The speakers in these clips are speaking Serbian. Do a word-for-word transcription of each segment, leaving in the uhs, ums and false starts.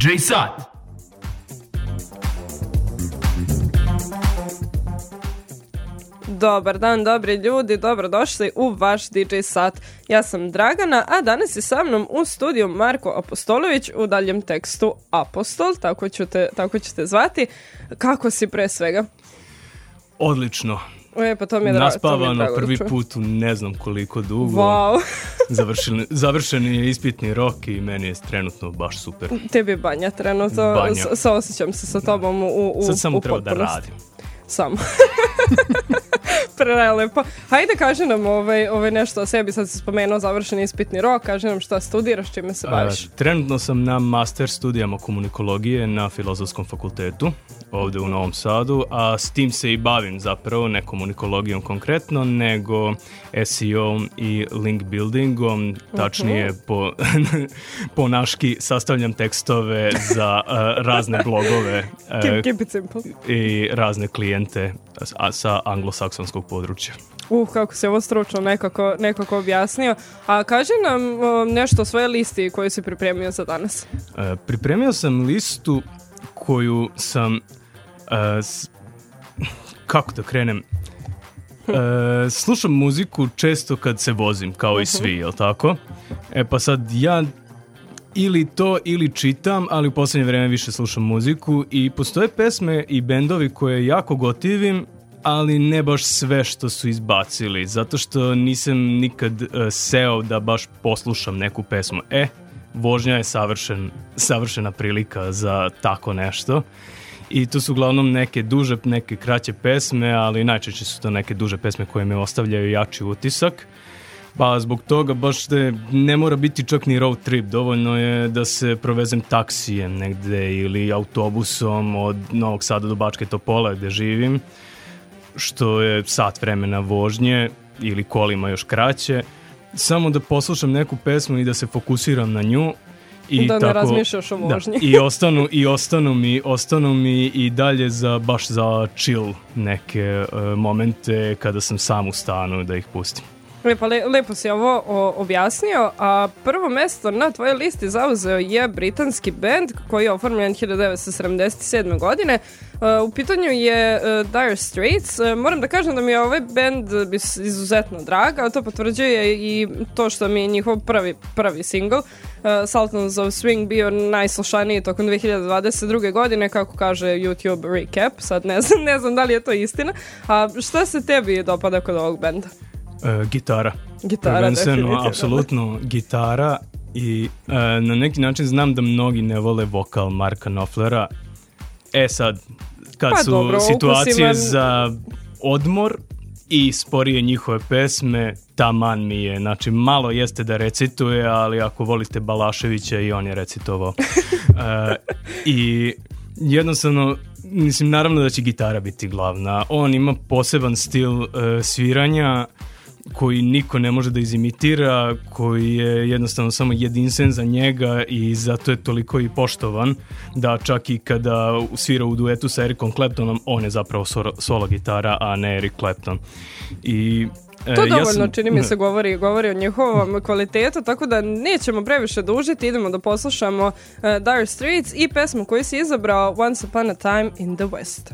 džej Sat. Dobar dan, dobri ljudi, dobrodošli u vaš di džej Sat. Ja sam Dragana, a danas je sa mnom u studiju Marko Apostolović, u daljem tekstu Apostol, tako ćete, tako ćete zvati. Kako si pre svega? Odlično. E, pa to mi je drago. Naspavano prvi put u ne znam koliko dugo. Wow. Završen, završen je ispitni rok i meni je trenutno baš super. Tebi je banja trenutno, Banja. S- osjećam se sa tobom u, u Sad samo u treba da potpunosti. radim. Samo. Prelepo. Hajde, kaži nam ovaj, ovaj nešto o sebi, sad si spomenuo završen ispitni rok, kaži nam šta studiraš, čime se baviš. A, trenutno sam na master studijama komunikologije na Filozofskom fakultetu, ovde u Novom Sadu, a s tim se i bavim zapravo, ne komunikologijom konkretno, nego S E O-om i link buildingom, tačnije uh-huh. po, po naški sastavljam tekstove za uh, razne blogove uh, keep, keep it simple. I razne klijente a, sa anglosaksonskog područja. Uh, kako se ovo stručno nekako, nekako objasnio. A kaži nam uh, nešto o svojoj listi koju si pripremio za danas. Uh, pripremio sam listu koju sam... Uh, s, kako da krenem? Uh, slušam muziku često kad se vozim, kao i svi, jel tako? E pa sad ja ili to ili čitam, ali u posljednje vreme više slušam muziku i postoje pesme i bendovi koje jako gotivim, ali ne baš sve što su izbacili, zato što nisam nikad uh, seo da baš poslušam neku pesmu. E, vožnja je savršen, savršena prilika za tako nešto. I to su uglavnom neke duže, neke kraće pesme, ali najčešće su to neke duže pesme koje me ostavljaju jači utisak. Pa zbog toga baš te ne mora biti čak ni road trip, dovoljno je da se provezem taksijem negde ili autobusom od Novog Sada do Bačke Topole gde živim, što je sat vremena vožnje ili kolima još kraće, samo da poslušam neku pesmu i da se fokusiram na nju. I da ne tako, razmišljaš o vožnji. Da, i ostanu, i ostanu mi, ostanu mi i dalje za, baš za chill neke uh, momente kada sam sam u stanu da ih pustim. Lepo, le, lepo si ovo o, objasnio, a prvo mesto na tvojoj listi zauzeo je britanski band koji je oformljen hiljadu devetsto sedamdeset sedme. godine. Uh, u pitanju je uh, Dire Straits. Uh, moram da kažem da mi je ovaj band izuzetno drag, a to potvrđuje i to što mi je njihov prvi, prvi single uh, Sultans of Swing bio najslušaniji tokom dve hiljade dvadeset druge. godine, kako kaže YouTube Recap. Sad ne znam, ne znam da li je to istina. A šta se tebi dopada kod ovog benda? Uh, gitara. Gitara, Prvenstveno, apsolutno gitara i uh, na neki način znam da mnogi ne vole vokal Marka Knopflera. E sad, kad pa su dobro, situacije ukusivan... za odmor i sporije njihove pesme, taman mi je. Znači, malo jeste da recituje, ali ako volite Balaševića i on je recitovao. uh, I jednostavno, mislim, naravno da će gitara biti glavna. On ima poseban stil uh, sviranja koji niko ne može da izimitira, koji je jednostavno samo jedinstven za njega i zato je toliko i poštovan da čak i kada svira u duetu sa Ericom Claptonom, on je zapravo solo, solo gitara, a ne Eric Clapton. I to dovoljno, ja sam, čini mi se, govori, govori o njihovom kvalitetu, tako da nećemo previše dužiti, idemo da poslušamo uh, Dire Straits i pesmu koju si izabrao, Once Upon a Time in the West.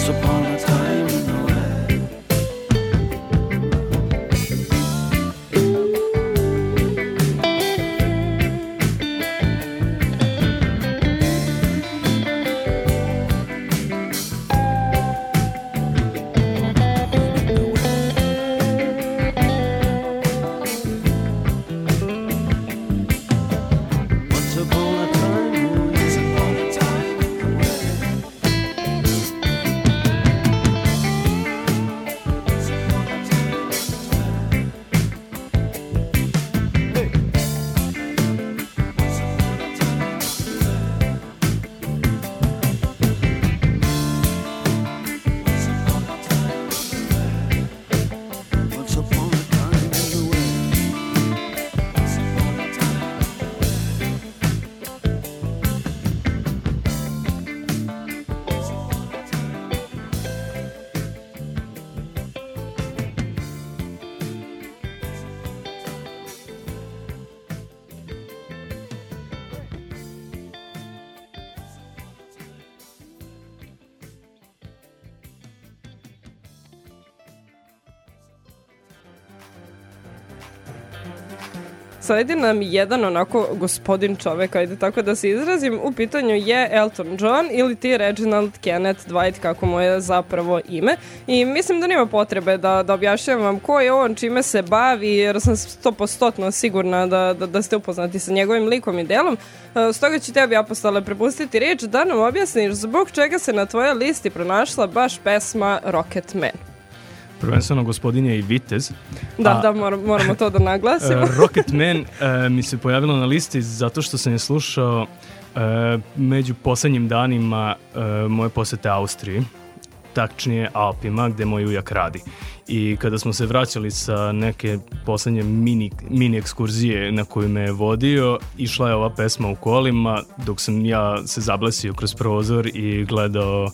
Once upon a time in the West. Sledi nam jedan onako gospodin čovek, ajde tako da se izrazim. U pitanju je Elton John ili ti Reginald Kenneth Dwight, kako mu je zapravo ime. I mislim da nema potrebe da, da objašnjam vam ko je on, čime se bavi, jer sam stopostotno sigurna da, da, da ste upoznati sa njegovim likom i delom. Stoga ću tebi, Apostole, prepustiti riječ da nam objasniš zbog čega se na tvojoj listi pronašla baš pesma Rocket Man. Prvenstveno gospodin je i vitez. Da, a, da, mor, moramo to da naglasimo. Rocket Man uh, mi se pojavilo na listi zato što sam je slušao uh, među posljednjim danima uh, moje posete Austriji, tačnije Alpima, gde moj ujak radi. I kada smo se vraćali sa neke posljednje mini, mini ekskurzije na koju me je vodio, išla je ova pesma u kolima dok sam ja se zablesio kroz prozor i gledao uh,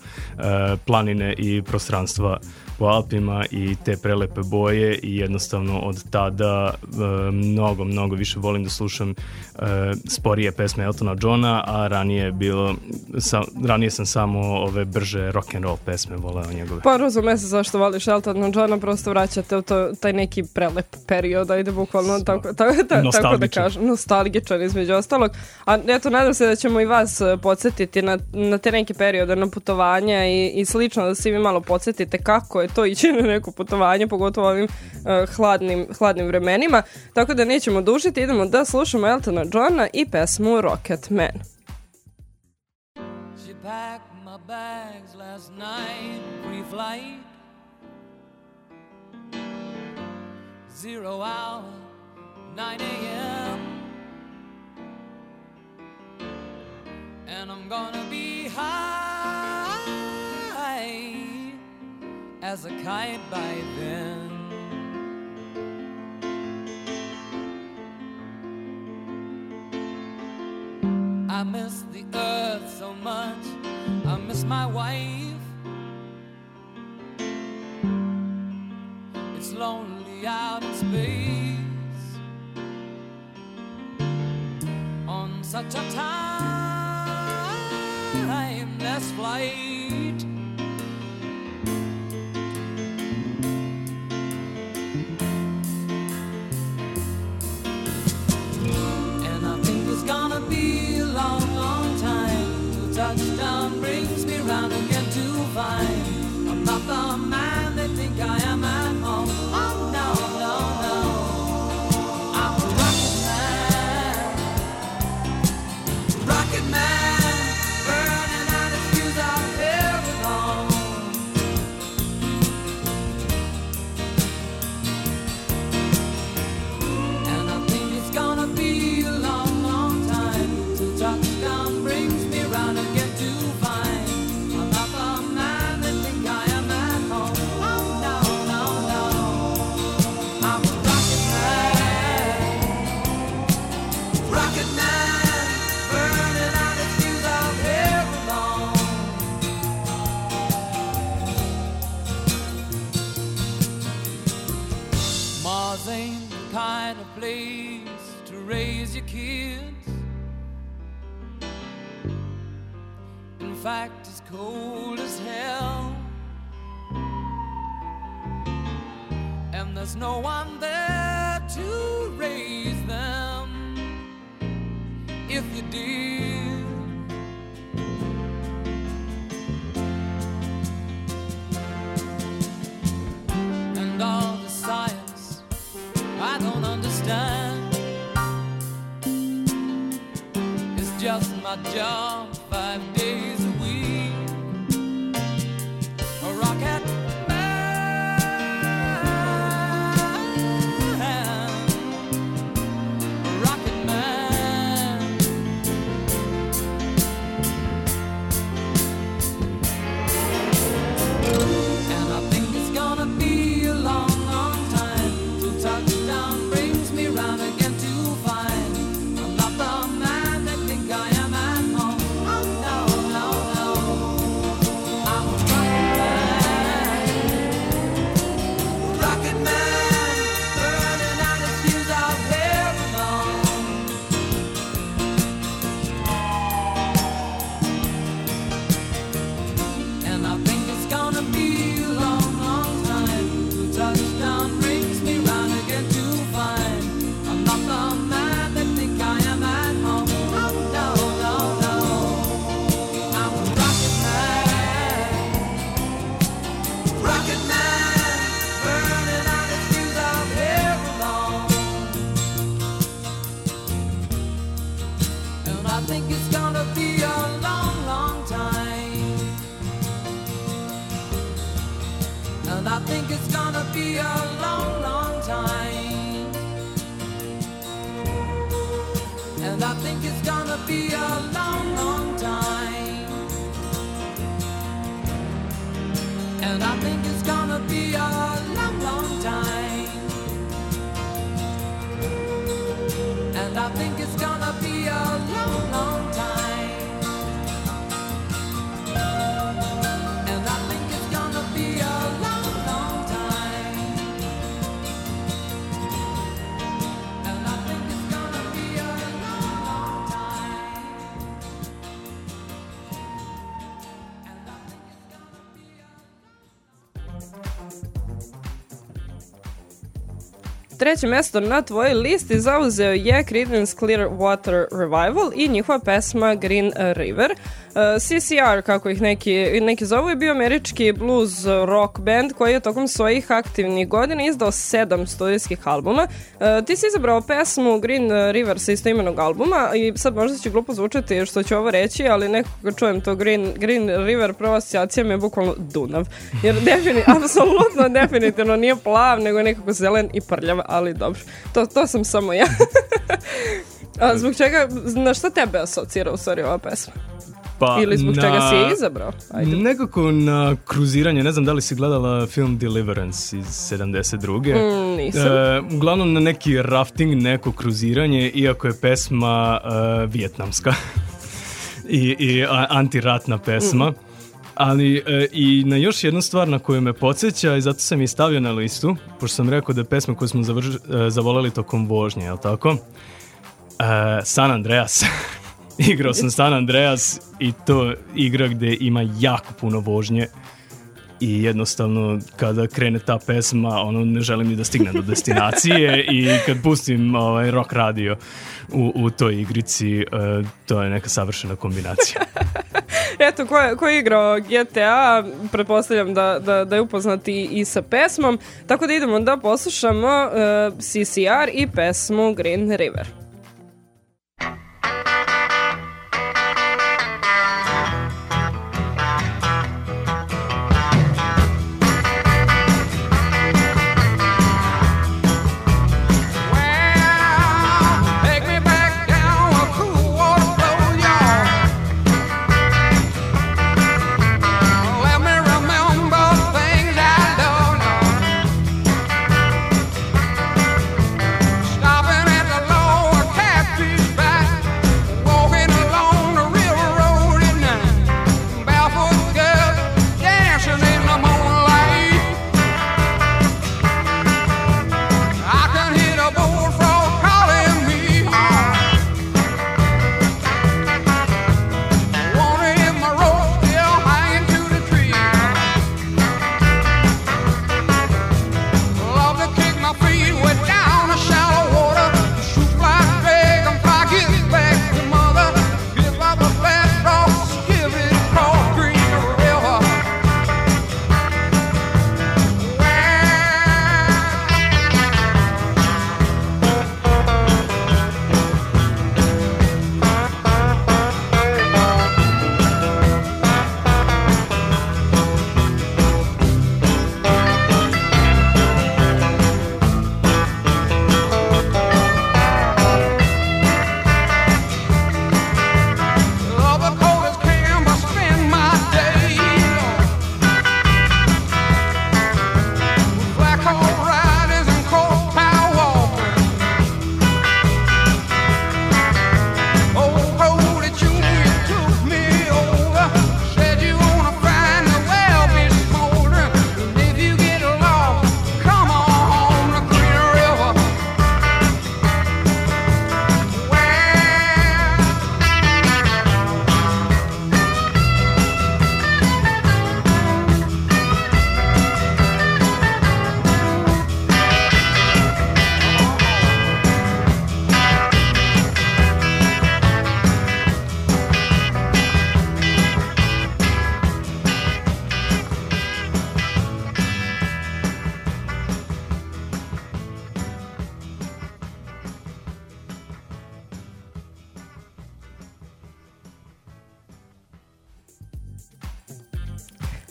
planine i prostranstva po Alpima i te prelepe boje i jednostavno od tada uh, mnogo, mnogo više volim da slušam uh, sporije pesme Eltona Johna, a ranije je bilo, sa, ranije sam samo ove brže rock and roll pesme voleo njegove. Pa razume se zašto voliš Eltona Johna, prosto vraćate u to, taj neki prelep period, ajde bukvalno tako, tako, tako, tako da kažem, nostalgičan između ostalog. A eto, nadam se da ćemo i vas podsjetiti na, na te neke periode, na putovanja i, i slično, da se vi malo podsjetite kako je to ići na neko putovanje, pogotovo ovim uh, hladnim, hladnim vremenima. Tako da nećemo dužiti, idemo da slušamo Eltona Johna i pesmu Rocket Man. She packed my bags last night, pre-flight, zero hour, nine a.m. And I'm gonna be high as a kite by then. I miss the earth so much, I miss my wife. It's lonely out in space on such a timeless flight. And I think it's gonna be a long, long time till touchdown brings me round again to find I'm not the man they think I am at home. Oh no, no, no, I'm a rocket man, rocket man, burning out his fuse out here alone. And I think it's gonna be a long, long time till touchdown brings me round again to find I'm not the man they think I am at home. Oh no, no, no, I'm a rocket man, rocket man, burning out his fuse out here alone. Mars ain't the kind of place to raise your kids. In fact, it's cold as hell. was no one there to raise them. If you did, and all the science I don't understand, it's just my job five days a week. A rocket treće mesto na tvojoj listi zauzeo je Creedence Clearwater Revival i njihova pesma Green River. Uh, C C R, kako ih neki, neki zovu, je bio američki blues rock band koji je tokom svojih aktivnih godina izdao sedam studijskih albuma. Uh, ti si izabrao pesmu Green River sa istoimenog albuma i sad možda će glupo zvučati što ću ovo reći, ali nekako kad čujem to Green, Green River, prva asocijacija mi je bukvalno Dunav. Jer defini, apsolutno definitivno nije plav, nego je nekako zelen i prljav, ali dobro. To, to sam samo ja. A zbog čega, na šta tebe asocira u stvari ova pesma? Pa ili zbog na, čega si je izabrao? Ajde. Nekako na kruziranje, ne znam da li si gledala film Deliverance iz sedamdeset druge. Mm, nisam. E, uglavnom na neki rafting, neko kruziranje, iako je pesma e, vijetnamska i, i a, antiratna pesma. Mm. Ali e, i na još jednu stvar na koju me podsjeća i zato sam je stavio na listu, pošto sam rekao da je pesma koju smo zavrž, e, zavoleli tokom vožnje, je li tako? E, San Andreas. Igrao sam San Andreas i to igra gdje ima jako puno vožnje i jednostavno kada krene ta pesma, ono, ne želim ni da stignem do destinacije i kad pustim ovaj, rock radio u, u toj igrici, uh, to je neka savršena kombinacija. Eto, ko je, ko je igrao G T A, pretpostavljam da, da, da je upoznat i, i sa pesmom, tako da idemo da poslušamo uh, C C R i pesmu Green River. Stopping at the lower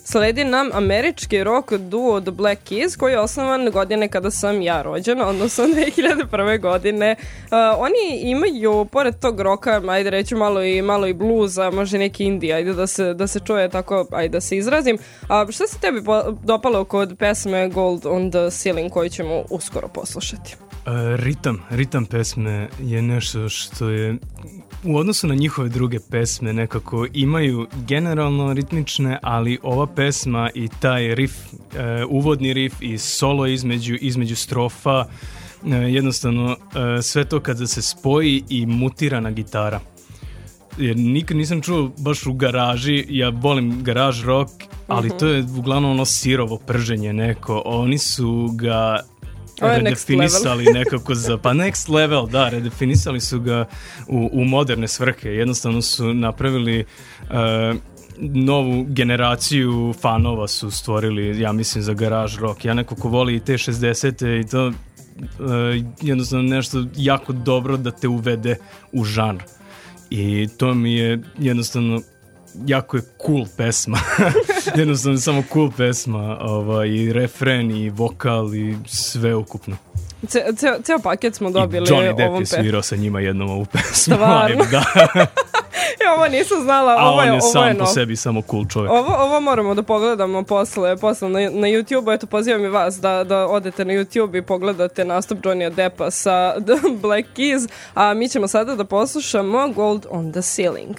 sledi nam američki rock duo The Black Keys koji je osnovan godine kada sam ja rođena, odnosno dve hiljade prve. godine. Uh, oni imaju, pored tog roka, ajde reći malo i, malo i bluza, može neki indie, ajde da se, da se čuje tako, ajde da se izrazim. A šta se tebi dopalo kod pesme Gold on the Ceiling koju ćemo uskoro poslušati? Uh, ritam, ritam pesme je nešto što je u odnosu na njihove druge pesme nekako imaju generalno ritmične, ali ova pesma i taj riff, uh, uvodni riff i solo između, između strofa, uh, jednostavno uh, sve to kada se spoji i mutirana gitara. Jer nikad nisam čuo baš u garaži, ja volim garaž rock, ali uh-huh. to je uglavnom ono sirovo prženje neko, oni su ga redefinisali nekako za, pa next level, da, redefinisali su ga u, u moderne svrhe, jednostavno su napravili uh, novu generaciju fanova su stvorili, ja mislim, za garage rock. Ja neko ko voli i te šezdesete i to uh, jednostavno nešto jako dobro da te uvede u žanr. I to mi je jednostavno jako je cool pesma. Jednostavno samo cool pesma, ovaj, i refren i vokal i sve ukupno. Ce, ceo, ceo paket smo dobili. I Johnny Depp ovom je svirao sa njima jednom ovu pesmu. Stvarno? Da. Ja ovo nisam znala. A ovo on je, je sam ovo je po nov. sebi samo cool čovjek. Ovo, ovo moramo da pogledamo posle, posle na, na YouTube. Eto, pozivam i vas da, da odete na YouTube i pogledate nastup Johnny Deppa sa The Black Keys. A mi ćemo sada da poslušamo Gold on the Ceiling.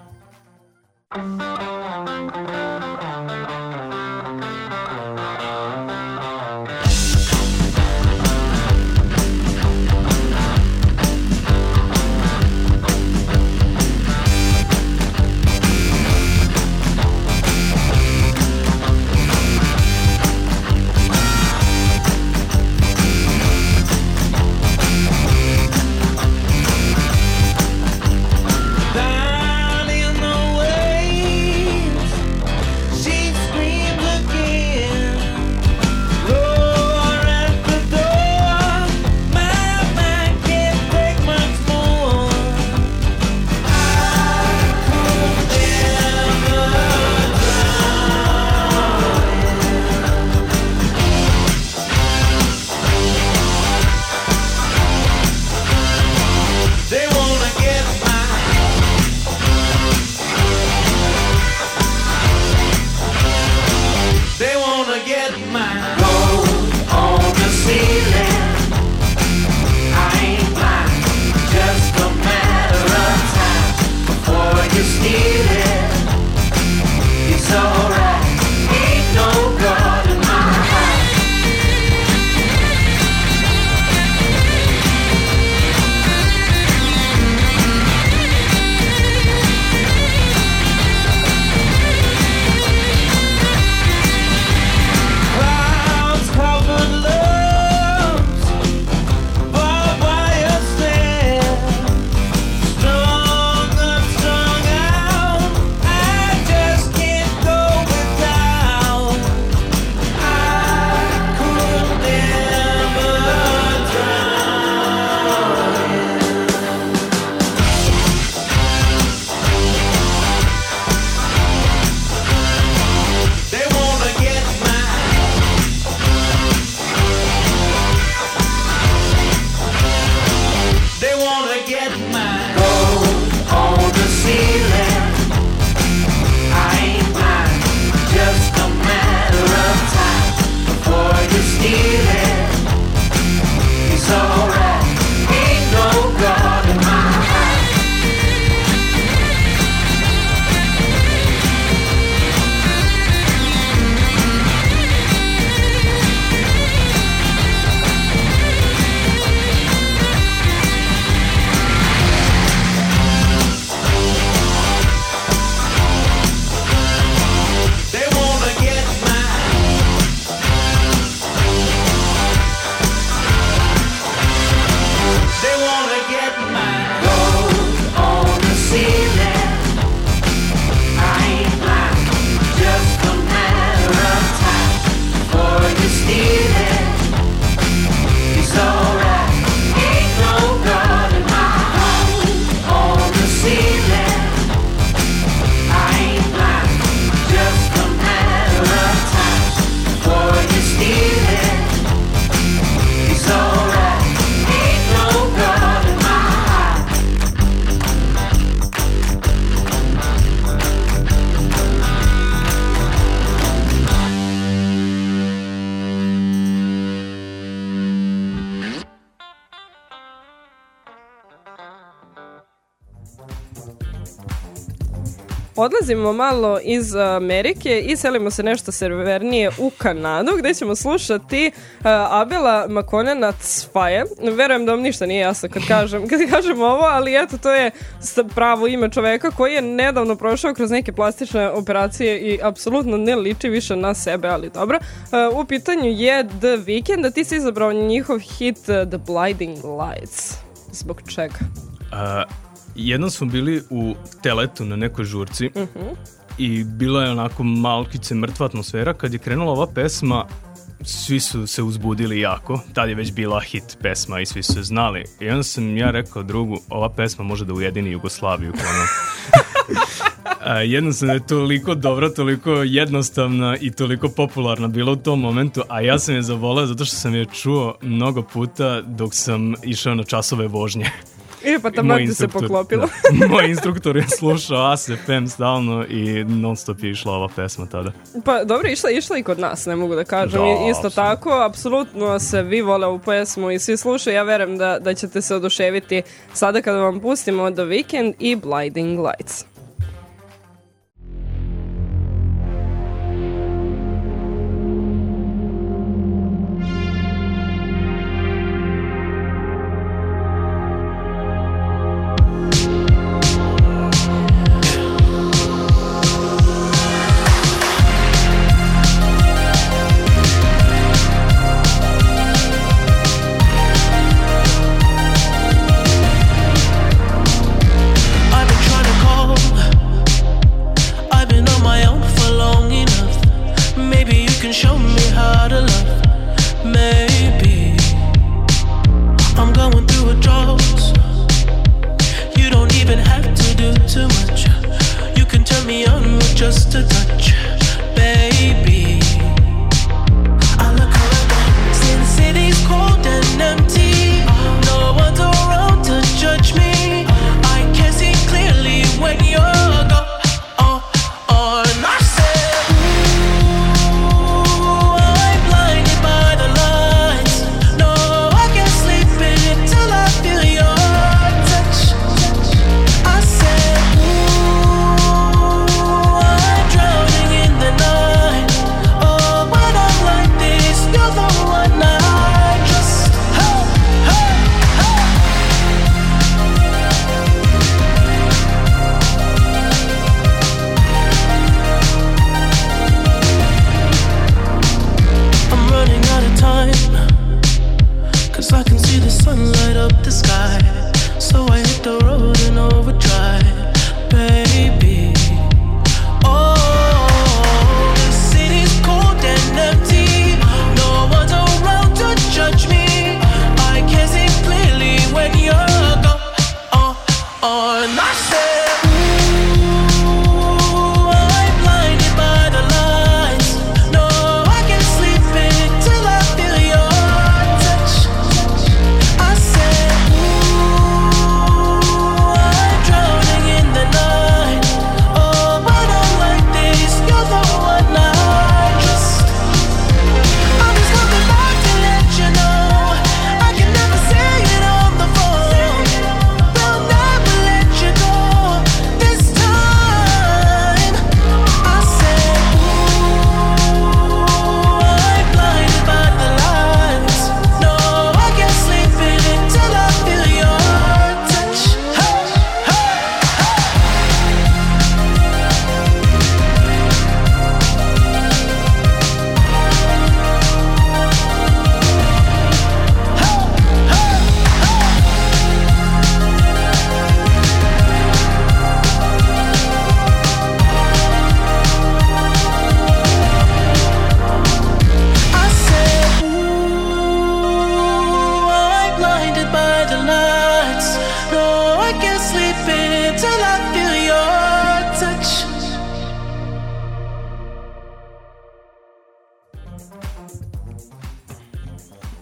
Down in the waves, she screams again. Roar at the door, my mind can't take much more. I could never drown. They wanna get They wanna get mine. Gold on the ceiling. I ain't blind. Just a matter of time before you steal it. It's alright. Ain't no God in my heart. Cry odlazimo malo iz Amerike i selimo se nešto severnije u Kanadu, gde ćemo slušati uh, Abela Makonena Cvaje. Verujem da vam ništa nije jasno kad kažem, kad kažem ovo, ali eto, to je pravo ime čoveka koji je nedavno prošao kroz neke plastične operacije i apsolutno ne liči više na sebe, ali dobro. Uh, u pitanju je The Weeknd, a ti si izabrao njihov hit uh, The Blinding Lights. Zbog čega? Uh, jednom smo bili u Teletu na nekoj žurci uh-huh. i bila je onako malkice mrtva atmosfera. Kad je krenula ova pesma, svi su se uzbudili jako. Tad je već bila hit pesma i svi su se znali. I onda sam ja rekao drugu, ova pesma može da ujedini Jugoslaviju. A, jednostavno je toliko dobra, toliko jednostavna i toliko popularna bila u tom momentu, a ja sam je zavoleo zato što sam je čuo mnogo puta dok sam išao na časove vožnje. I pa tamo ti se poklopilo. Da, moj instruktor je slušao A S F M stalno i non stop je išla ova pesma tada. Pa dobro, išla, išla i kod nas, ne mogu da kažem. Da, isto tako, apsolutno se vi vole ovu pesmu i svi slušaju. Ja verujem da, da ćete se oduševiti sada kada vam pustimo The Weeknd i Blinding Lights.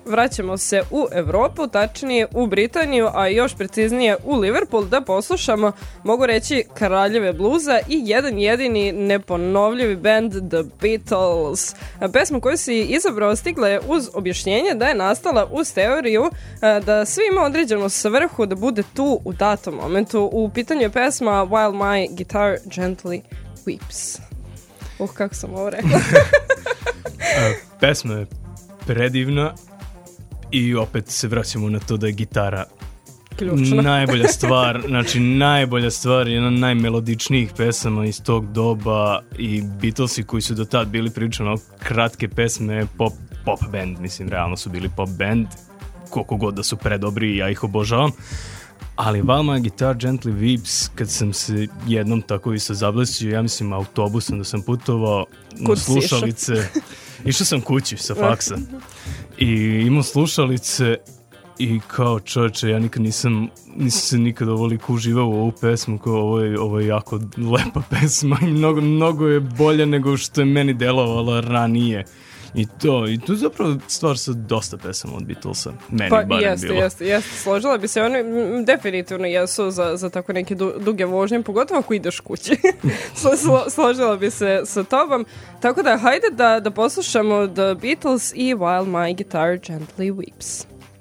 vraćamo se u Evropu, tačnije u Britaniju, a još preciznije u Liverpool, da poslušamo, mogu reći, kraljeve bluza i jedan jedini neponovljivi band The Beatles. Pesma koju si izabrao stigla je uz objašnjenje da je nastala uz teoriju da svi ima određenu svrhu da bude tu u datom momentu. U pitanju je pesma While My Guitar Gently Weeps. Uh, kako sam ovo rekla. Pesma je predivna i opet se vraćamo na to da je gitara ključna. Najbolja stvar, znači najbolja stvar, jedna od najmelodičnijih pesama iz tog doba i Beatlesi koji su do tad bili prilično kratke pesme, pop, pop band, mislim, realno su bili pop band, koliko god da su predobri, ja ih obožavam. Ali While My Guitar Gently Weeps, kad sam se jednom tako isto zablesio, ja mislim autobusom da sam putovao na slušalice, išao sam kući sa faksa i imao slušalice i kao čovječe, ja nikad nisam, nisam se nikad ovoliko uživao u ovu pesmu, kao ovo je, ovo je jako lepa pesma i mnogo, mnogo je bolja nego što je meni delovala ranije. I to, i to je zapravo stvar sa dosta pesama od Beatlesa, meni pa, barem jeste, bilo. Jeste, jeste, složila bi se, oni m, definitivno jesu za, za tako neke du, duge vožnje, pogotovo ako ideš kući. Slo, složila bi se sa tobom. Tako da, hajde da, da poslušamo The Beatles i While My Guitar Gently Weeps.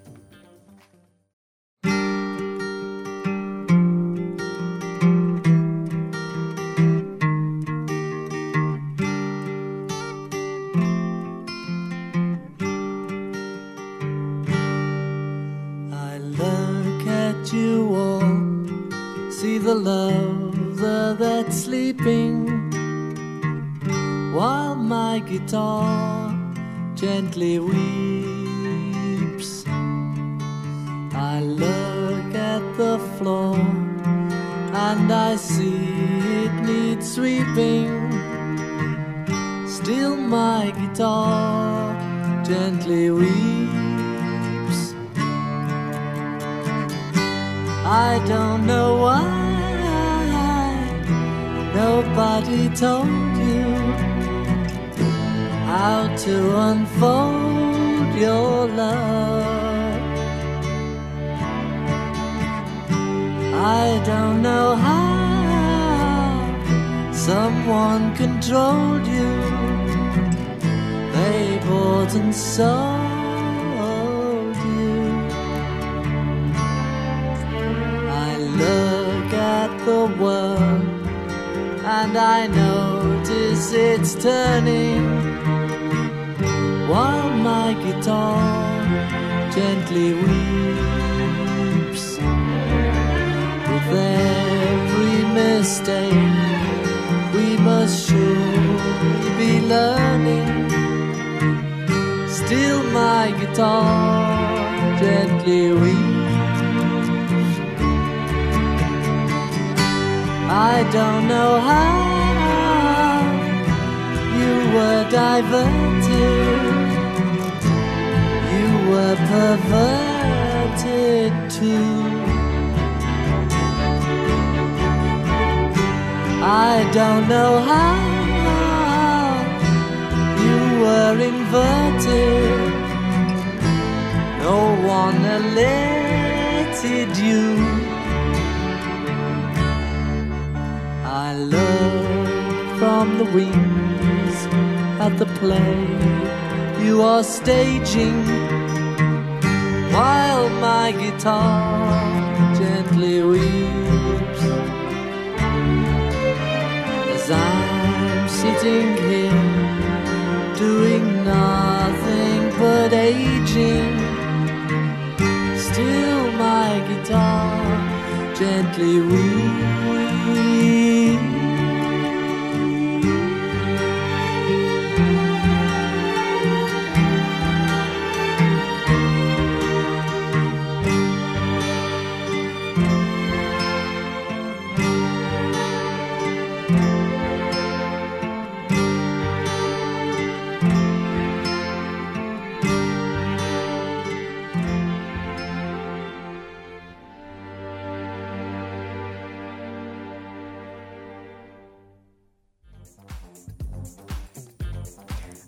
The lover that's sleeping while my guitar gently weeps. I look at the floor and I see it needs sweeping. Still my guitar gently weeps. I don't know why nobody told you how to unfold your love. I don't know how someone controlled you. They bought and sold you. I look at the world and I notice it's turning while my guitar gently weeps. With every mistake we must surely be learning. Still my guitar gently weeps. I don't know how you were diverted, you were perverted too. I don't know how you were inverted, no one elected you. I look from the wings at the play you are staging while my guitar gently weeps. As I'm sitting here doing nothing but aging, still my guitar gently weeps.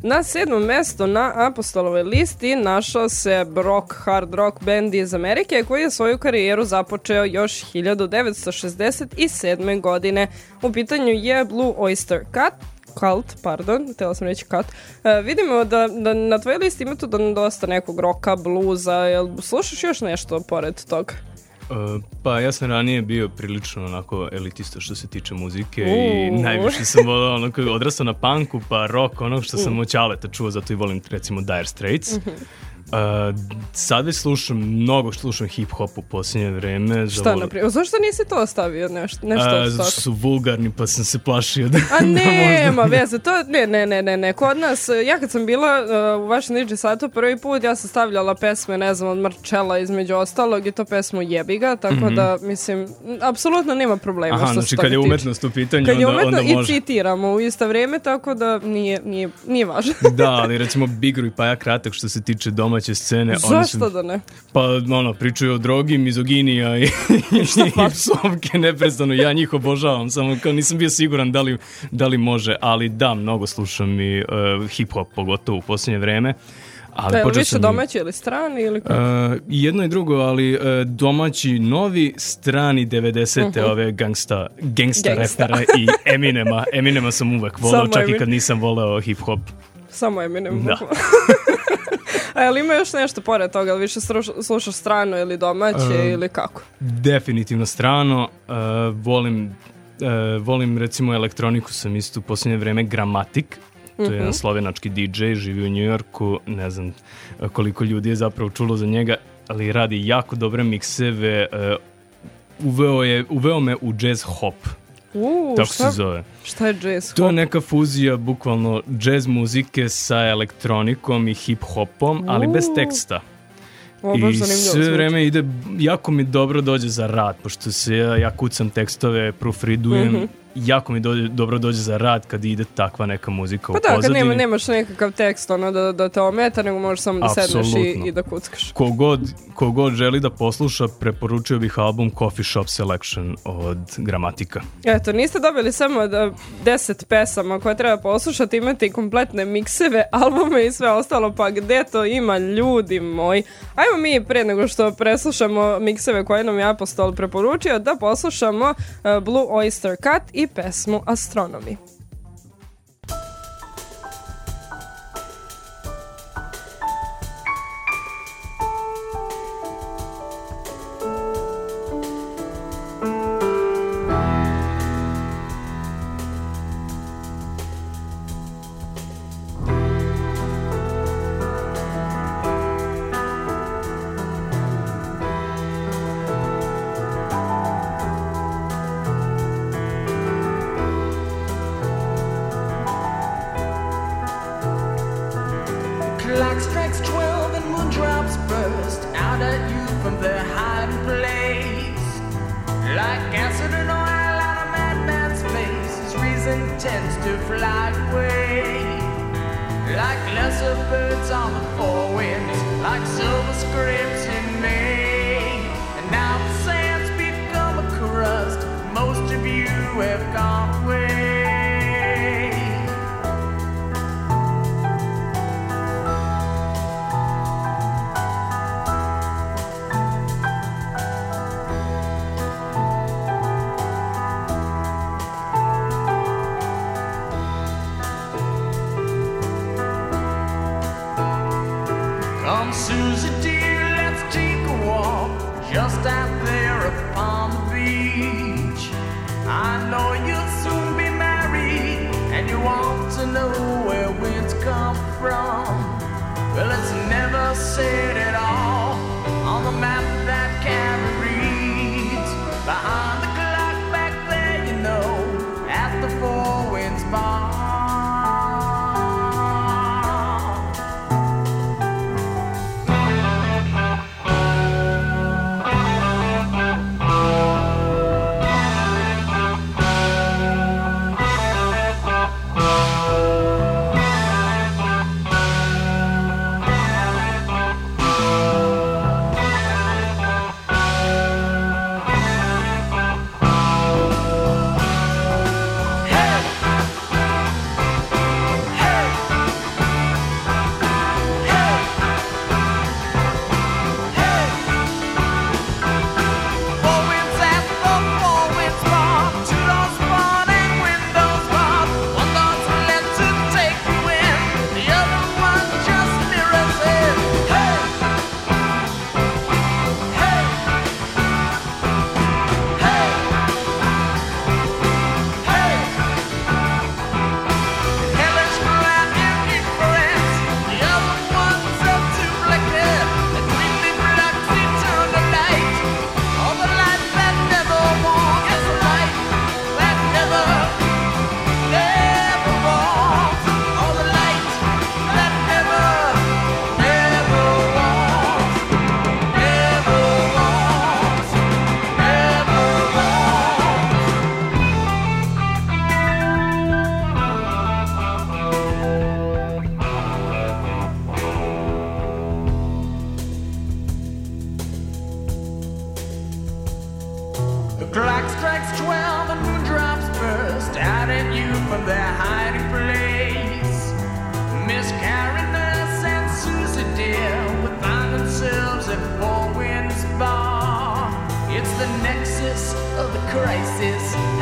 Na sedmom mestu na Apostolovoj listi našao se rock, hard rock band iz Amerike koji je svoju karijeru započeo još hiljadu devetsto šezdeset sedme. godine. U pitanju je Blue Oyster Cult, Cult, pardon, htjela sam reći cut. E, vidimo da, da na tvojoj listi ima tu da dosta nekog roka, bluza, jel slušaš još nešto pored toga? Uh, pa ja sam ranije bio prilično onako elitista što se tiče muzike Uh. i najviše sam volao ono koji odrastao na punku pa rock, ono što sam od Ćaleta čuo, zato i volim recimo Dire Straits. Uh, sad već slušam, mnogo slušam hip-hop u posljednje vreme. Šta naprijed? Zašto nisi to ostavio nešto? nešto Uh, zato što su vulgarni pa sam se plašio da... A nema možda... veze, to ne, ne, ne, ne, ne, kod nas, ja kad sam bila uh, u vašem D J satu prvi put, ja sam stavljala pesme, ne znam, od Marčela između ostalog i to pesmu Jebiga, tako mm-hmm. da, mislim, apsolutno nema problema. Aha, što znači kad je umetnost u pitanju, kad onda, je umetno onda može. I citiramo u isto vrijeme, tako da nije, nije, nije važno. Da, ali recimo Bigru i Paja Kratak što se tiče domaće scene. Zašto su, da ne? Pa ono, pričaju o drogi, mizoginija i, i psovke neprestano. Ja njih obožavam, samo kao nisam bio siguran da li, da li može, ali da, mnogo slušam i uh, hip-hop, pogotovo u posljednje vreme. Ali da, je li više sam... domaći ili strani? Ili kako? Uh, jedno i drugo, ali uh, domaći, novi, strani devedesete Uh-huh. ove gangsta, gangsta, Gangsta. repera i Eminema. Eminema sam uvek volao, Samo čak Emin- i kad nisam voleo hip-hop. Samo Eminem. Da. A je li ima još nešto pored toga? Ali više sluš- slušaš strano ili domaće Um, ili kako? Definitivno strano. Uh, volim, uh, volim recimo elektroniku, sam isto u posljednje vreme Gramatik. To je jedan slovenački D J, živi u New Yorku, ne znam uh, koliko ljudi je zapravo čulo za njega, ali radi jako dobre mikseve. Uh, uveo, je, uveo me u jazz hop, Uh, tako šta, se zove. šta je jazz? To je neka fuzija bukvalno jazz muzike sa elektronikom i hip-hopom, ali bez teksta. Ovo baš I zanimljivo sve zvuči. vreme ide, jako mi dobro dođe za rad, pošto se ja, ja kucam tekstove, proofreadujem, Mhm. jako mi dođe, dobro dođe za rad kad ide takva neka muzika Pa u da, kad pozadini. nema, nemaš nekakav tekst ono, da, da te ometa, nego možeš samo da sedneš i, Apsolutno. i da kuckaš. Kogod, kogod želi da posluša, preporučio bih album Coffee Shop Selection od Gramatika. Eto, niste dobili samo da deset pesama koje treba poslušati, imate i kompletne mikseve, albume i sve ostalo, pa gde to ima, ljudi moji? Ajmo mi, pre nego što preslušamo mikseve koje nam je Apostol preporučio, da poslušamo uh, Blue Oyster Cult i pesmu Astronomy. Clock strikes twelve and moondrops burst out at you from their hiding place. Like acid and oil on a madman's face, his reason tends to fly away. Like lesser birds on the four winds, like silver scrapes in May. And now the sands become a crust, most of you have gone away. Come, Susie dear, let's take a walk just out there upon the beach. I know you'll soon be married, and you want to know where winds come from. Well, it's never said at all on the map that Carrie reads. Behind the clock back there, you know, at the Four Winds Bar.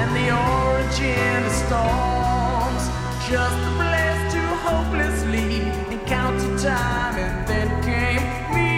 find the origin of storms. Just a place to hopelessly encounter time, and then came me.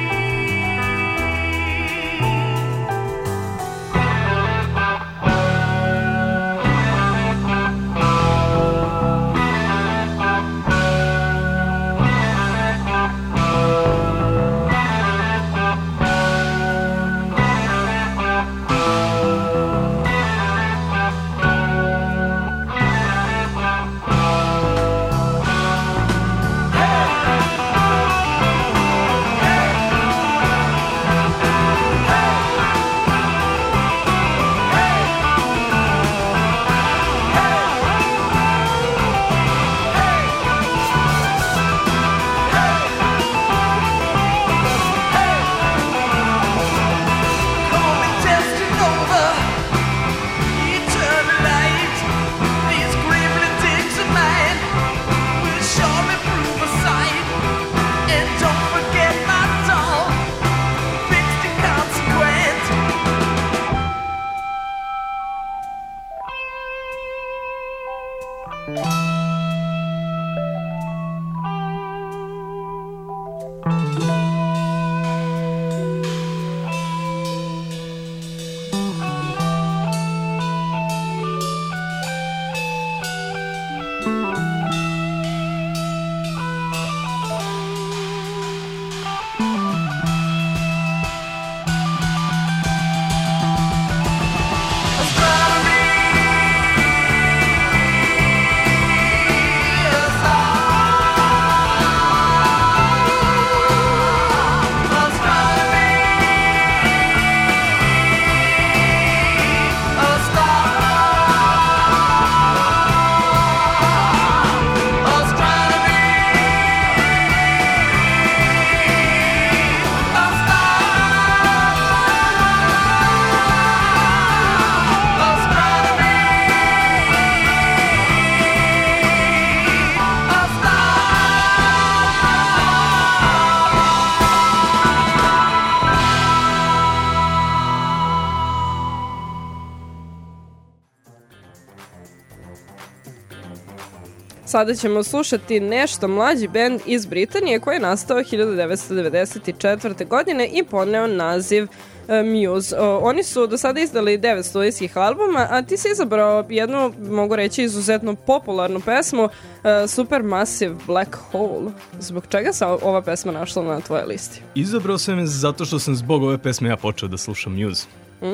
Sada ćemo slušati nešto mlađi bend iz Britanije koji je nastao hiljadu devetsto devedeset četvrte. godine i poneo naziv uh, Muse. Uh, oni su do sada izdali devet studijskih albuma, a ti si izabrao jednu, mogu reći, izuzetno popularnu pesmu, uh, Supermassive Black Hole. Zbog čega se ova pesma našla na tvojoj listi? Izabrao sam je zato što sam zbog ove pesme ja počeo da slušam Muse. Mm.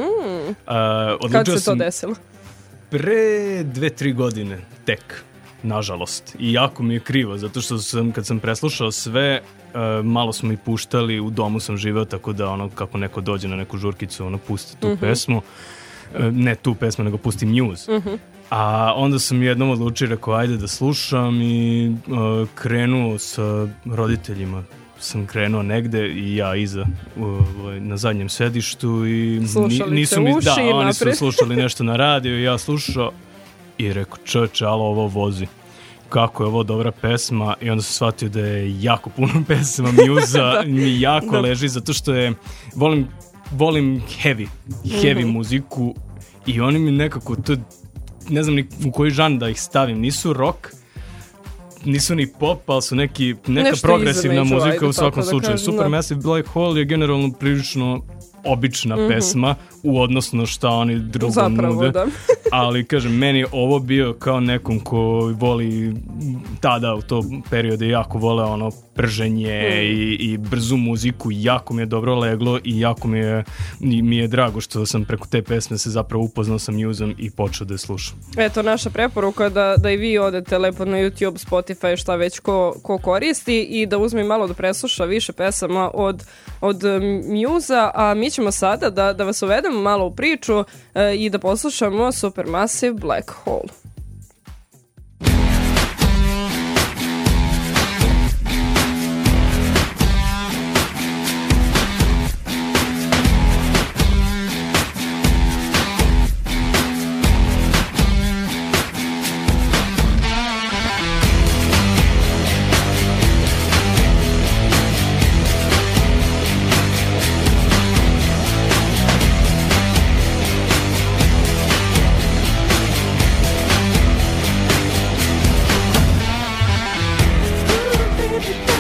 Uh, Kad se to desilo? Pre dve, tri godine, tek. Nažalost. I jako mi je krivo, zato što sam, kad sam preslušao sve, uh, malo smo i puštali, u domu sam živeo, tako da ono, kako neko dođe na neku žurkicu, ono, pusti tu mm-hmm. pesmu. Uh, ne tu pesmu, nego pusti Muse. Mm-hmm. A onda sam jednom odlučio, rekao, ajde da slušam i uh, krenuo sa roditeljima. Sam krenuo negde i ja iza uh, na zadnjem sedištu i slušali nisu mi, uši da, oni napred. su slušali nešto na radiju i ja slušao i rekao, čoče, alo, ovo vozi. Kako je ovo dobra pesma, i onda sam shvatio da je jako puno pesma Muse-a mi jako da. leži, zato što je, volim, volim heavy, heavy mm-hmm. muziku i oni mi nekako, to, ne znam ni u koji žan da ih stavim, nisu rock, nisu ni pop, ali su neki, neka nešto progresivna muzika, ajde, u svakom slučaju. Da Supermassive Black Hole je generalno prilično obična mm-hmm. pesma u odnosu na šta oni drugo Zapravo, nude. Da. Ali, kažem, meni je ovo bio kao nekom ko voli tada u tom periodu jako vole ono prženje mm. i, i brzu muziku. Jako mi je dobro leglo i jako mi je, mi je drago što sam preko te pesme se zapravo upoznao sa Muse-om i počeo da je slušam. Eto, naša preporuka da, da i vi odete lepo na YouTube, Spotify, šta već ko, ko koristi i da uzme malo da presluša više pesama od, od Muse-a, a mi ćemo sada da, da vas uvedemo malo u priču e, i da poslušamo Supermassive Black Hole. We'll be right back.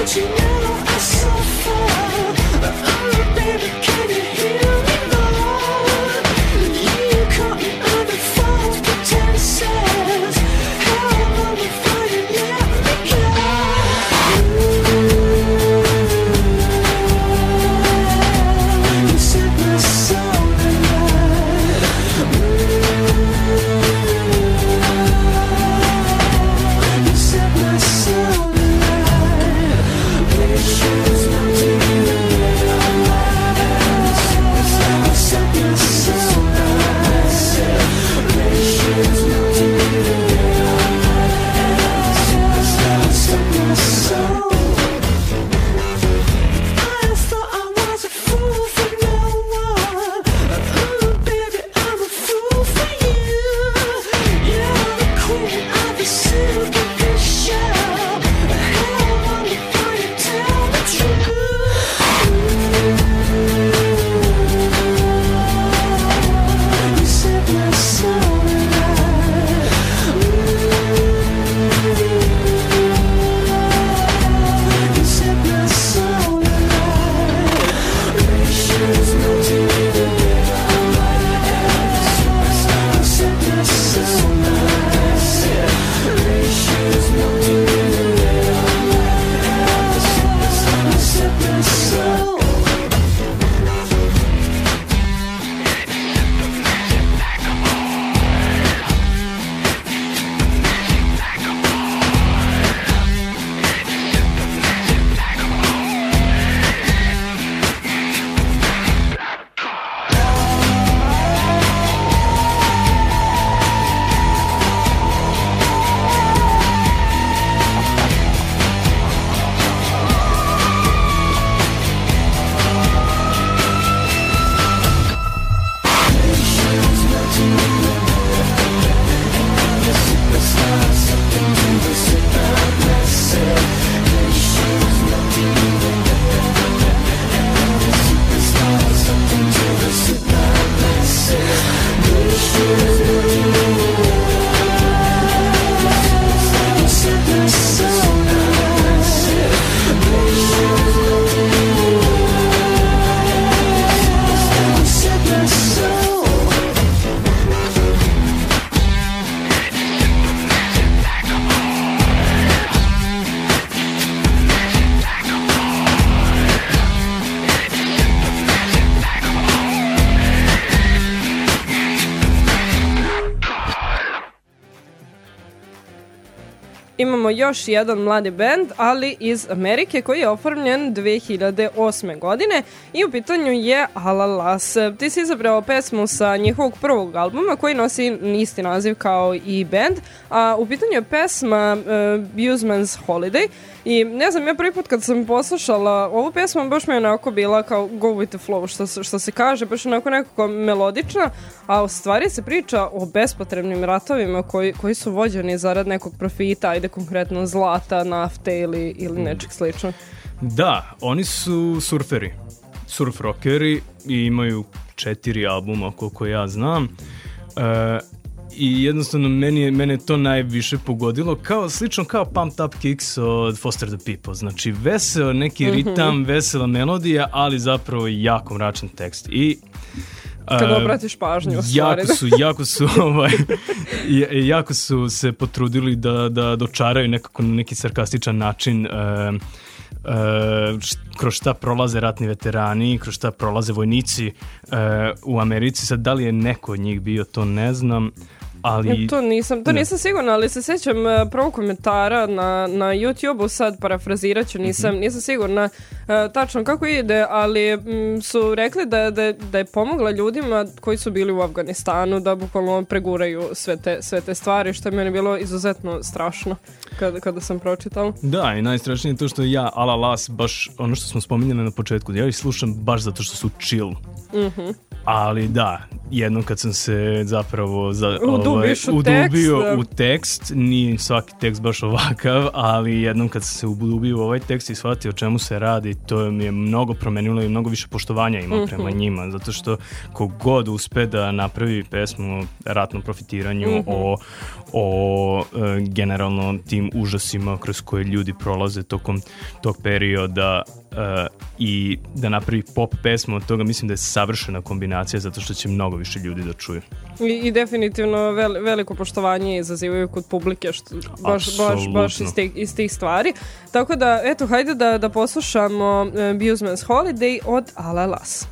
Imamo još jedan mladi bend, ali iz Amerike, koji je oformljen dve hiljade osme godine i u pitanju je Alalas. Ti si izabrao pesmu sa njihovog prvog albuma koji nosi isti naziv kao i bend, a u pitanju je pesma uh, Buseman's Holiday. I ne znam, ja prvi put kad sam poslušala ovu pesmu, baš mi je onako bila kao go with the flow, što, što se kaže, baš onako nekako melodična, a u stvari se priča o bespotrebnim ratovima koji, koji su vođeni zarad nekog profita, ajde konkretno zlata, nafte ili, ili nečeg slično. Da, oni su surferi, surf rockeri i imaju četiri albuma koliko ja znam. E, I jednostavno meni je, mene je to najviše pogodilo, kao, slično kao Pumped Up Kicks od Foster the People. Znači veseo neki ritam, mm-hmm. vesela melodija, ali zapravo jako mračan tekst. I kad obratiš pažnju, u stvari. Jako su, jako su, ovaj, jako su se potrudili da, da dočaraju nekako na neki sarkastičan način uh, uh, kroz šta prolaze ratni veterani, kroz šta prolaze vojnici uh, u Americi. Sad, da li je neko od njih bio, to ne znam. Ali, ja, to nisam, to nisam sigurna, ali se sjećam uh, prvog komentara na, na YouTube-u, sad parafrazirat ću, nisam, mm-hmm. nisam sigurna uh, tačno kako ide, ali m, su rekli da, da, da je pomogla ljudima koji su bili u Afganistanu da bukvalno preguraju sve te, sve te stvari, što je meni bilo izuzetno strašno kada, kada sam pročitala. Da, i najstrašnije je to što ja Alalas, baš ono što smo spominjali na početku, ja ih slušam baš zato što su chill. Mhm. Ali da, jednom kad sam se zapravo za, Udubiš ovaj, u tekst, udubio da. u tekst, nije svaki tekst baš ovakav, ali jednom kad sam se udubio u ovaj tekst i shvatio o čemu se radi, to mi je mnogo promenilo i mnogo više poštovanja imam mm-hmm. prema njima, zato što kogod uspe da napravi pesmu o ratnom profitiranju, mm-hmm. o, o e, generalno tim užasima kroz koje ljudi prolaze tokom tog perioda, Uh, i da napravi pop pesmu od toga, mislim da je savršena kombinacija zato što će mnogo više ljudi da čuje. I, i definitivno vel, veliko poštovanje izazivaju kod publike, što baš, baš, baš iz, tih, iz tih stvari. Tako da, eto, hajde da, da poslušamo uh, Buseman's Holiday od Ala Las.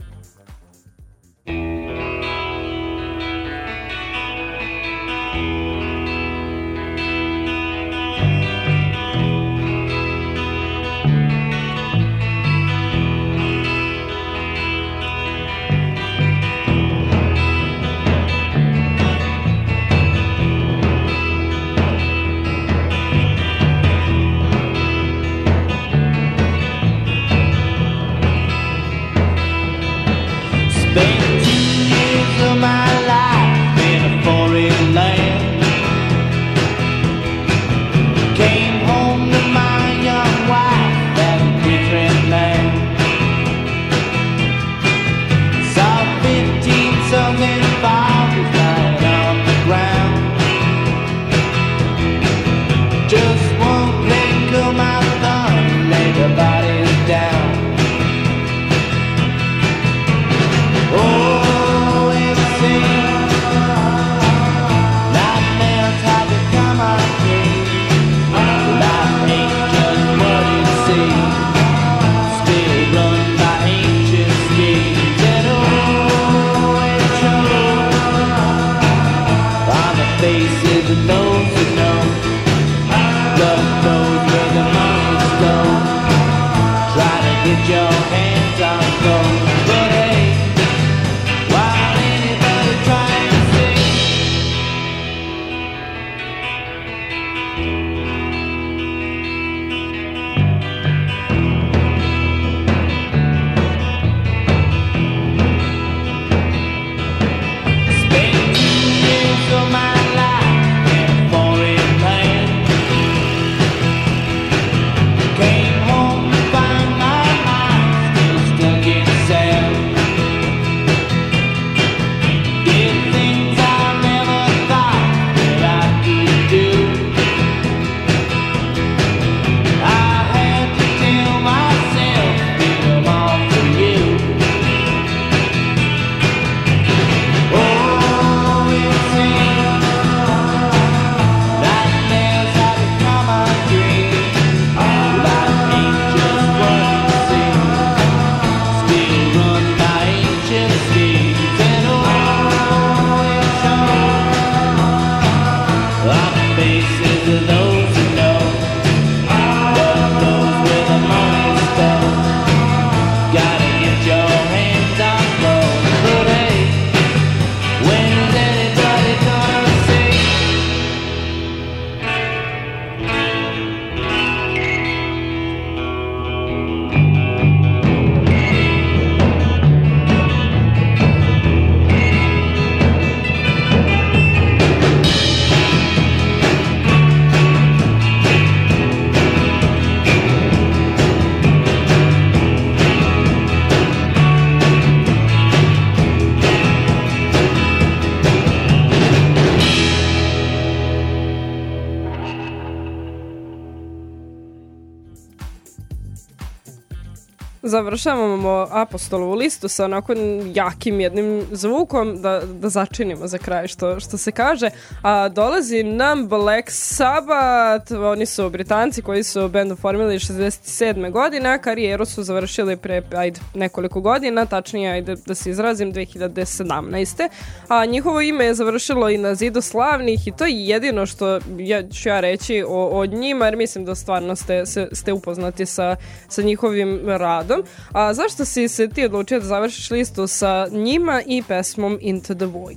Završavamo Apostolovu listu sa onako jakim jednim zvukom da, da začinimo za kraj što, što se kaže, a dolazi nam Black Sabbath. Oni su Britanci koji su bend oformili šezdeset sedme godine, karijeru su završili pre ajde, nekoliko godina, tačnije ajde da se izrazim dve hiljade sedamnaeste. A njihovo ime je završilo i na zidu slavnih i to je jedino što ja, ću ja reći o, o njima, jer mislim da stvarno ste, se, ste upoznati sa, sa njihovim radom. A zašto si se ti odlučio da završiš listu sa njima i pesmom Into the Void?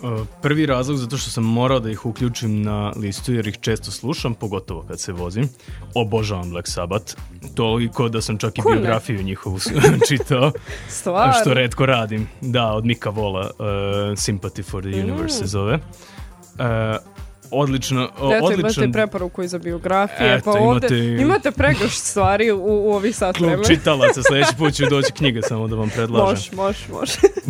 Uh, prvi razlog zato što sam morao da ih uključim na listu jer ih često slušam, pogotovo kad se vozim. Obožavam Black Sabbath, toliko da sam čak i Ko ne? biografiju njihovu čitao, Stvarno? što retko radim. Da, od Mika Vola, uh, Sympathy for the Universe se zove. Uh, odlično, o, Eto, odličan... imate preporuku i za biografije, Eto, pa ovde imate- imate pregršt stvari u, u ovih sat Klub vremena. čitalaca, sledeći put će doći knjige samo da vam predlažem. Može, može, može.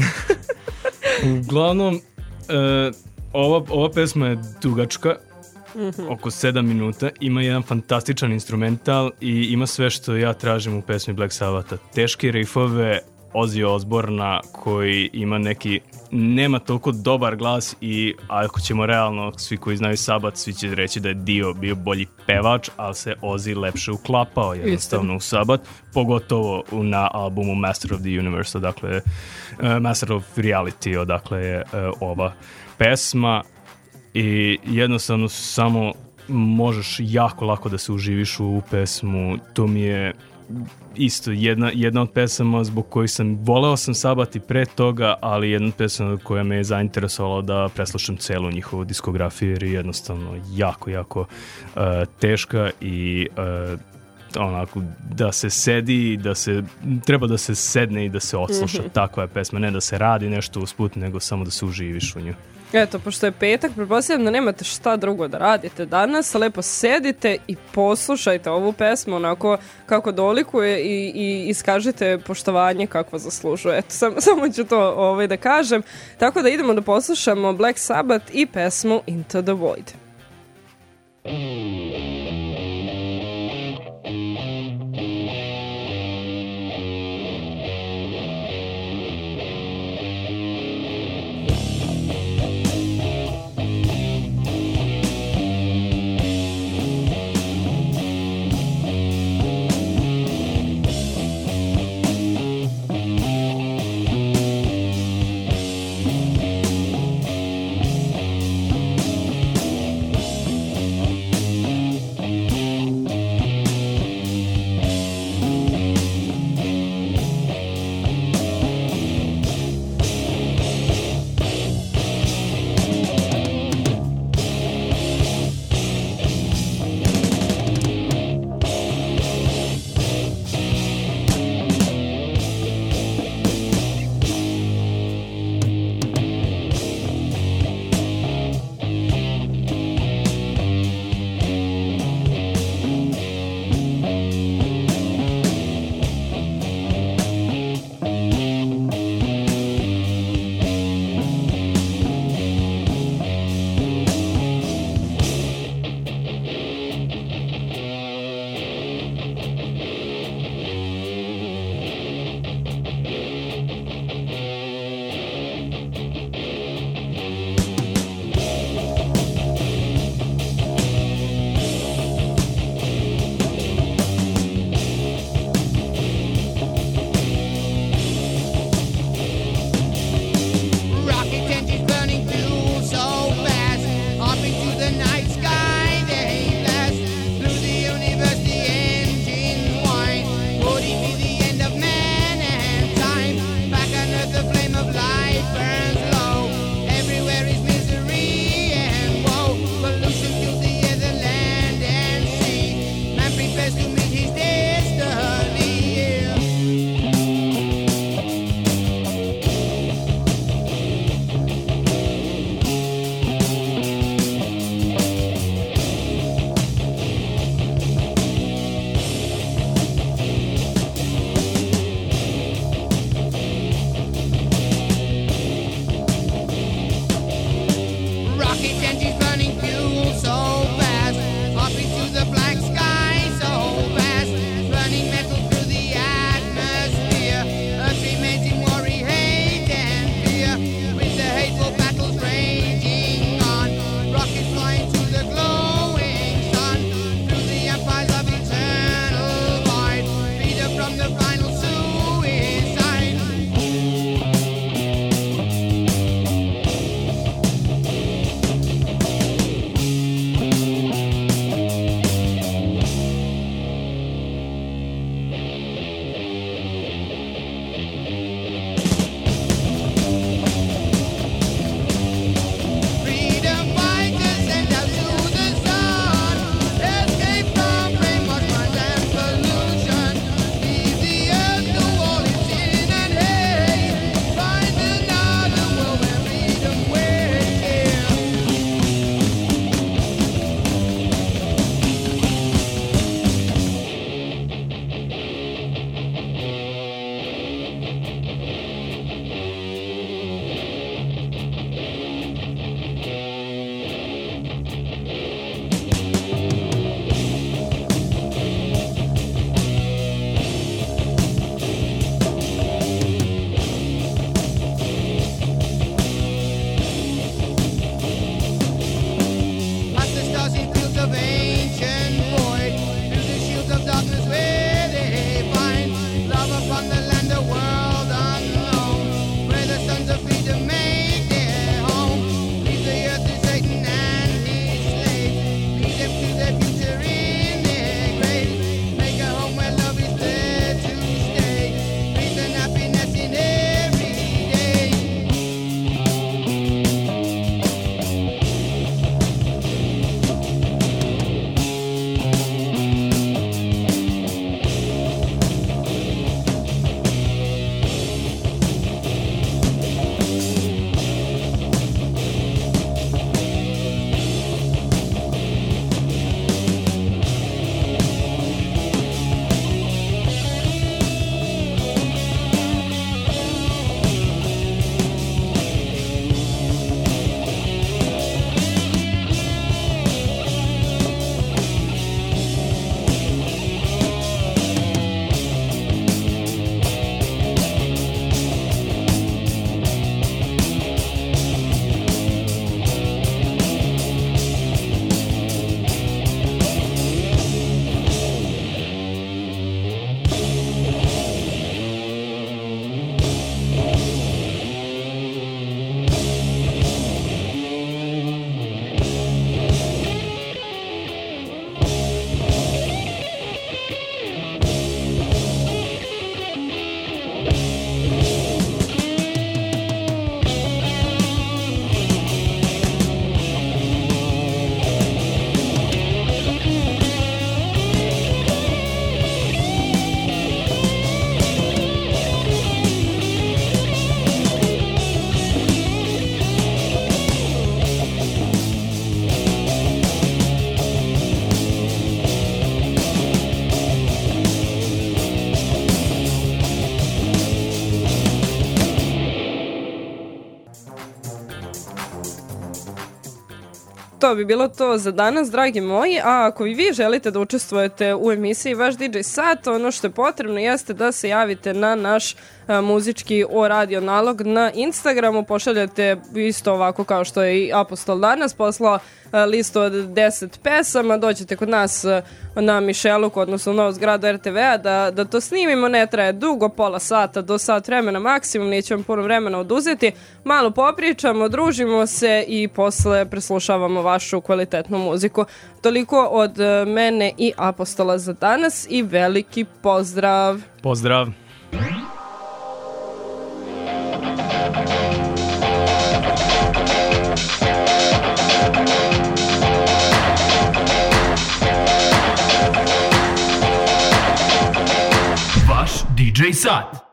Uglavnom, e, ova, ova pesma je dugačka, Mhm. oko sedam minuta, ima jedan fantastičan instrumental i ima sve što ja tražim u pesmi Black Sabbatha. Teške riffove, Ozzy Osbourna koji ima neki, nema toliko dobar glas i ako ćemo realno, svi koji znaju Sabbath, svi će reći da je Dio bio bolji pevač, ali se Ozzy lepše uklapao jednostavno u Sabbath, pogotovo u- na albumu Master of the Universe, odakle, uh, Master of Reality, odakle je uh, ova pesma i jednostavno samo možeš jako lako da se uživiš u pesmu. To mi je isto jedna, jedna od pesama zbog kojih sam, voleo sam Sabbath i pre toga, ali jedna od pesama koja me je zainteresovala da preslušam celu njihovu diskografiju jer je jednostavno jako, jako uh, teška i uh, onako da se sedi, da se treba da se sedne i da se odsluša. Mhm. Takva je pesma, ne da se radi nešto usput, nego samo da se uživiš u nju. Eto, pošto je petak, pretpostavljam da nemate šta drugo da radite danas, lepo sedite i poslušajte ovu pesmu onako kako dolikuje i, i iskažite poštovanje kakvo zaslužuje. Eto, sam, samo ću to ovaj, da kažem. Tako da idemo da poslušamo Black Sabbath i pesmu Into the Void. Into to bi bilo to za danas, dragi moji, a ako i vi želite da učestvujete u emisiji Vaš D J Sat, ono što je potrebno jeste da se javite na naš a, muzički o radio nalog na Instagramu, pošaljate isto ovako kao što je i Apostol danas poslao a, listu od deset pesama, dođete kod nas a, na Mišeluk, odnosno u novu zgradu R T V-a da, da to snimimo, ne traje dugo, pola sata do sat vremena maksimum, nećemo puno vremena oduzeti, malo popričamo, družimo se i posle preslušavamo vašu kvalitetnu muziku. Toliko od e, mene i Apostola za danas i veliki pozdrav. Pozdrav. Vaš D J Sat.